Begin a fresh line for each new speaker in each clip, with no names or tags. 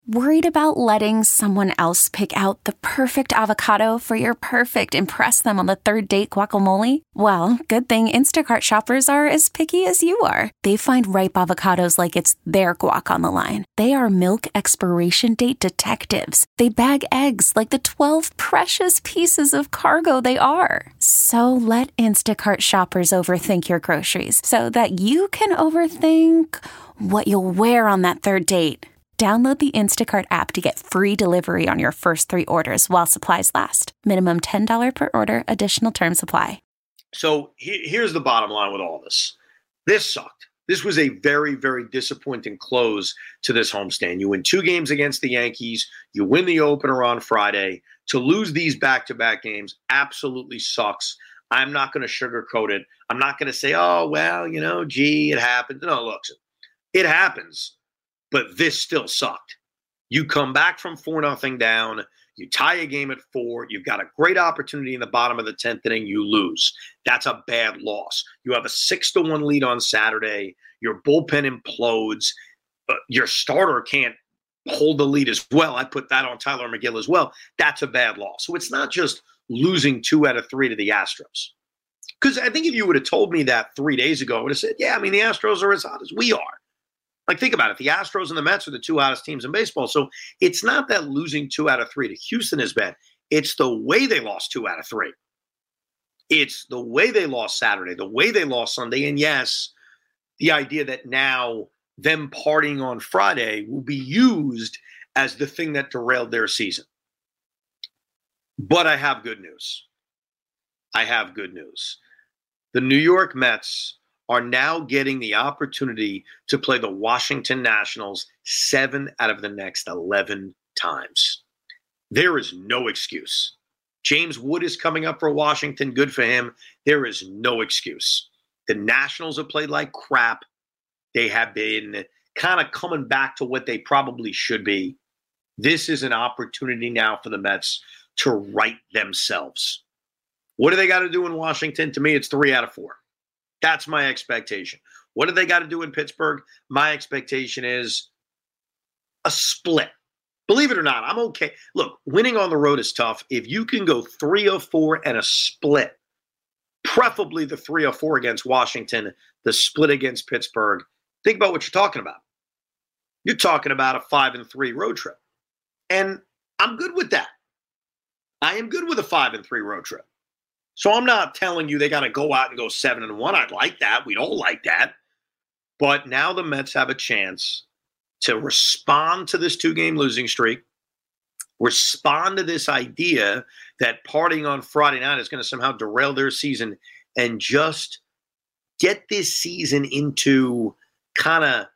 Worried about letting someone else pick out the perfect avocado for your perfect impress them on the third date guacamole? Well, good thing Instacart shoppers are as picky as you are. They find ripe avocados like it's their guac on the line. They are milk expiration date detectives. They bag eggs like the 12 precious pieces of cargo they are. So let Instacart shoppers overthink your groceries so that you can overthink what you'll wear on that third date. Download the Instacart app to get free delivery on your first 3 orders while supplies last. Minimum $10 per order. Additional terms apply.
So here's the bottom line with all this. This sucked. This was a very, very disappointing close to this homestand. You win 2 games against the Yankees. You win the opener on Friday. To lose these back-to-back games absolutely sucks. I'm not going to sugarcoat it. I'm not going to say, oh, well, gee, it happened. No, look, it happens. But this still sucked. You come back from 4-0 down. You tie a game at 4. You've got a great opportunity in the bottom of the 10th inning. You lose. That's a bad loss. You have a 6-1 lead on Saturday. Your bullpen implodes. Your starter can't hold the lead as well. I put that on Tyler McGill as well. That's a bad loss. So it's not just losing 2 out of 3 to the Astros. Because I think if you would have told me that 3 days ago, I would have said, yeah, the Astros are as hot as we are. Like, think about it. The Astros and the Mets are the 2 hottest teams in baseball. So it's not that losing 2 out of 3 to Houston is bad. It's the way they lost 2 out of 3. It's the way they lost Saturday, the way they lost Sunday. And yes, the idea that now them partying on Friday will be used as the thing that derailed their season. But I have good news. The New York Mets are now getting the opportunity to play the Washington Nationals 7 out of the next 11 times. There is no excuse. James Wood is coming up for Washington. Good for him. There is no excuse. The Nationals have played like crap. They have been kind of coming back to what they probably should be. This is an opportunity now for the Mets to right themselves. What do they got to do in Washington? To me, it's 3 out of 4. That's my expectation. What do they got to do in Pittsburgh? My expectation is a split. Believe it or not, I'm okay. Look, winning on the road is tough. If you can go 3 of 4 and a split, preferably the 3 of 4 against Washington, the split against Pittsburgh, think about what you're talking about. You're talking about a 5-3 road trip. And I'm good with that. I am good with a 5-3 road trip. So I'm not telling you they got to go out and go 7-1. I'd like that. We don't like that. But now the Mets have a chance to respond to this 2-game losing streak, respond to this idea that partying on Friday night is going to somehow derail their season, and just get this season into kind of,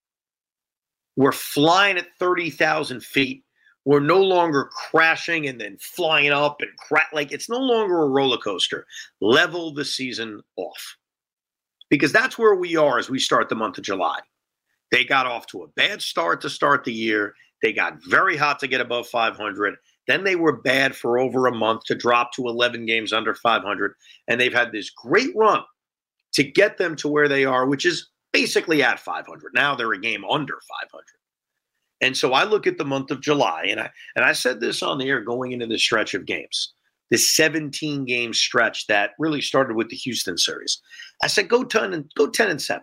we're flying at 30,000 feet. We're no longer crashing and then flying up and like it's no longer a roller coaster. Level the season off. Because that's where we are as we start the month of July. They got off to a bad start to start the year. They got very hot to get above 500. Then they were bad for over a month to drop to 11 games under 500. And they've had this great run to get them to where they are, which is basically at 500. Now they're a game under 500. And so I look at the month of July, and I said this on the air going into this stretch of games, this 17-game stretch that really started with the Houston series. I said, go 10-7.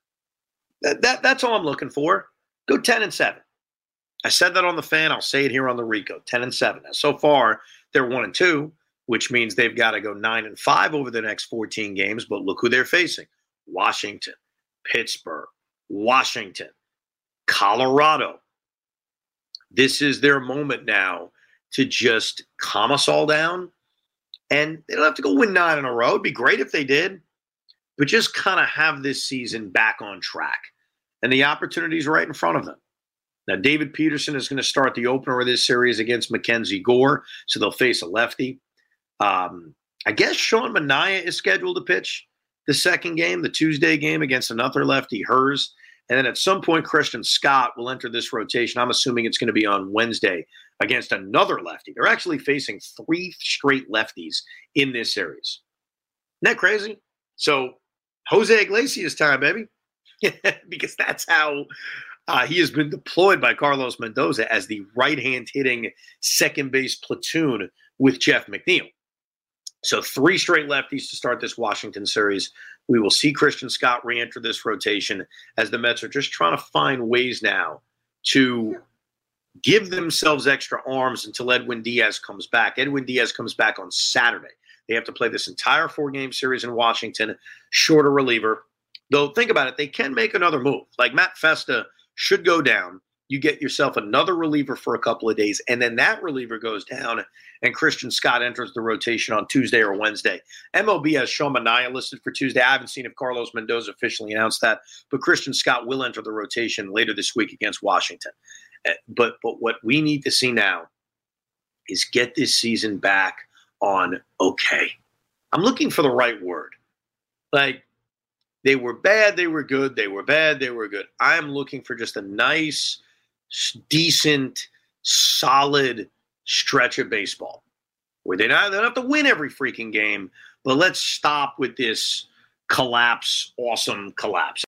That's all I'm looking for. Go 10-7. I said that on the Fan. I'll say it here on the Rico. 10-7. Now, so far, they're 1-2, which means they've got to go 9-5 over the next 14 games. But look who they're facing: Washington, Pittsburgh, Washington, Colorado. This is their moment now to just calm us all down. And they don't have to go win 9 in a row. It'd be great if they did. But just kind of have this season back on track. And the opportunity's right in front of them. Now, David Peterson is going to start the opener of this series against Mackenzie Gore. So they'll face a lefty. I guess Sean Manaea is scheduled to pitch the second game, the Tuesday game, against another lefty, Hers. And then at some point, Christian Scott will enter this rotation. I'm assuming it's going to be on Wednesday against another lefty. They're actually facing 3 straight lefties in this series. Isn't that crazy? So Jose Iglesias time, baby. Because that's how He has been deployed by Carlos Mendoza as the right-hand hitting second base platoon with Jeff McNeil. So 3 straight lefties to start this Washington series. We will see Christian Scott re-enter this rotation as the Mets are just trying to find ways now to give themselves extra arms until Edwin Diaz comes back. Edwin Diaz comes back on Saturday. They have to play this entire 4-game series in Washington, shorter reliever. Though, think about it, they can make another move. Like Matt Festa should go down. You get yourself another reliever for a couple of days, and then that reliever goes down, and Christian Scott enters the rotation on Tuesday or Wednesday. MLB has Sean Manaea listed for Tuesday. I haven't seen if Carlos Mendoza officially announced that, but Christian Scott will enter the rotation later this week against Washington. But what we need to see now is get this season back on okay. I'm looking for the right word. Like, they were bad, they were good, they were bad, they were good. I'm looking for just a nice, decent, solid stretch of baseball where they don't have to win every freaking game, but let's stop with this awesome collapse.